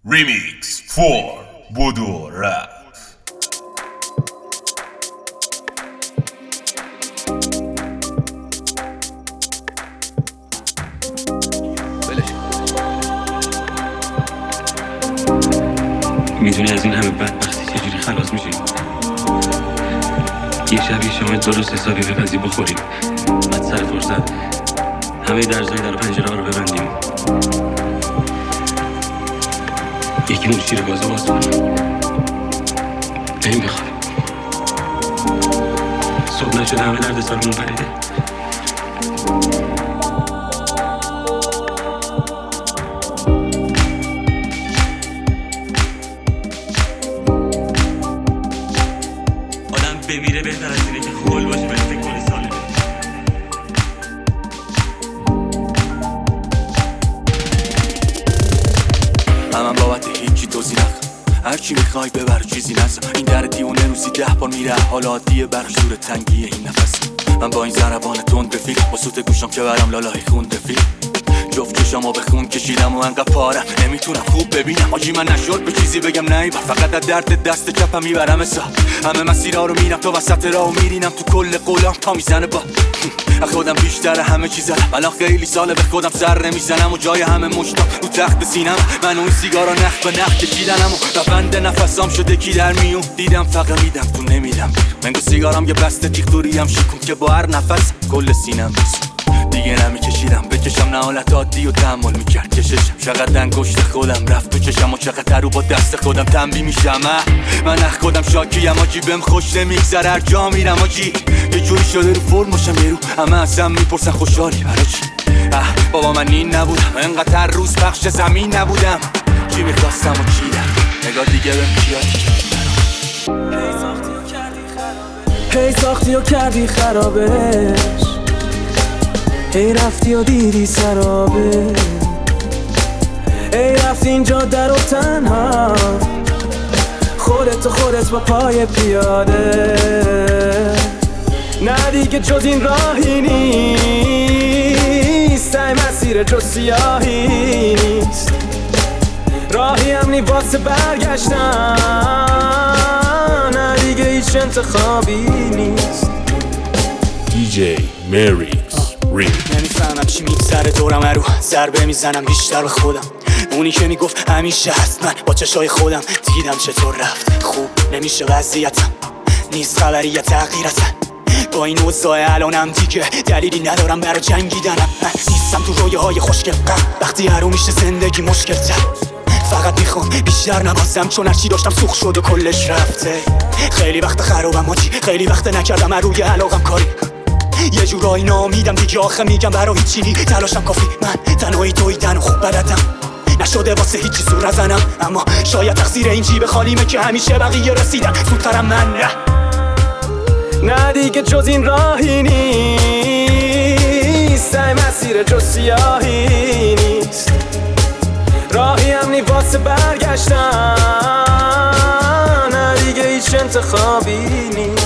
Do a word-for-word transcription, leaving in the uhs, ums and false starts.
Remix for بودو رپ. میدونی از این همه بدبختی چجوری خلاص میشیم؟ یه شب یه شام درست حسابی بپزی بخوریم، بعد سر فرصت همه درزای در و پنجره ها رو ببندیم، یکی مون شیر گازو باز کنیم، بریم بخوابیم. صبح نشده همه درد سالمون پریده. آدم بمیره بهتر از اینه که خول باشه به فکر کنه سالمه. من بابت هیچی توضیح نخوام، هرچی میخوای ببر چیزی نزا. این در دیونه روزی ده بار میره، حال عادیه برش زور تنگیه این نفس. من با این ضربان تند رفیق، با سوت گوشم که برم لالای خون رفیق. جفت چشامو به خون کشیدم و انقدر پارم نمیتونم خوب ببینم. آجی من نشد به چیزی بگم نه، فقط از درد دست چپم میبرم حساب. همه مسیرها رو میرم، تو وسط راهو میرینم، تو کل قولام تا میزنه با خودم بیشتر همه چیزم. الان خیلی ساله به خودم سر نمیزنم و جای همه مشتام رو تخت سینم. من اون سیگارا نخ به نخ کشیدنم و روند نفسام شده کی در میون. دیدم فقط میدم تو نمیدم بیرون. منگو سیگارم یه بسته تیغ دوریم شکون که با هر نفس کل سینم بسون. دیگه نمیکشیدم بکشم، نه حالت عادی و تحمل میکرد کششم. چقدر انگشت خودم رفت تو چشم و چقدر رو با دست خودم تنبی میشم. من اخ خودم شاکیم آجی، بهم خوش نمیگذره هر جا میرم آجی. یه جوری شده رو فرم باشم یه رو، همه ازم میپرسن خوشحالی برای چی؟ اه بابا من این نبودم، انقدر روز پخش زمین نبودم. چی میخواستم و چیدم، نگاه دیگه بهم کیاد هی ساختی و کردی خرابش، هی رفتی و دیدی سرابه، هی رفتی اینجا در و تنها، خودت و خودت با پای پیاده. نه دیگه جز این راهی نیست، این مسیر جز سیاهی نیست، راهی هم نی واسه برگشتن. نه دیگه هیچ انتخابی نیست. دی جی Merix Remix. نمیفهمم چی میگذره دورم رو، ضربه میزنم بیشتر به خودم. اونی که میگفت همیشه هست، من با چشای خودم دیدم چطور رفت. خوب نمیشه وضعیتم، نیست خبری یا تغییرتم. با این اوضاع الانم دیگه دلیلی ندارم برای جنگیدنم. من نیستم تو رویاهای خوشگل وقتی هرو میشه زندگی مشکل تر. فقط میخوام بیشتر نبازم، چون هرچی داشتم سوخ شد و کلش رفته. خیلی وقت خرابم آجی، خیلی وقت نکردم روی علاقم کاری. یه جورایی نامیدم دیگه، آخه میگم برای هیچی نی تلاشم کافی. من تنهایی تویدن و خوب بلدم، نشده واسه هیچی زور نزنم. اما شاید تقصیر این جیب خالیمه که همیشه بقیه رسیدن زودترم من. نه نه دیگه جز این راهی نیست، این مسیر جز سیاهی نیست، راهی هم نی واسه برگشتن. نه دیگه هیچ انتخابی نیست.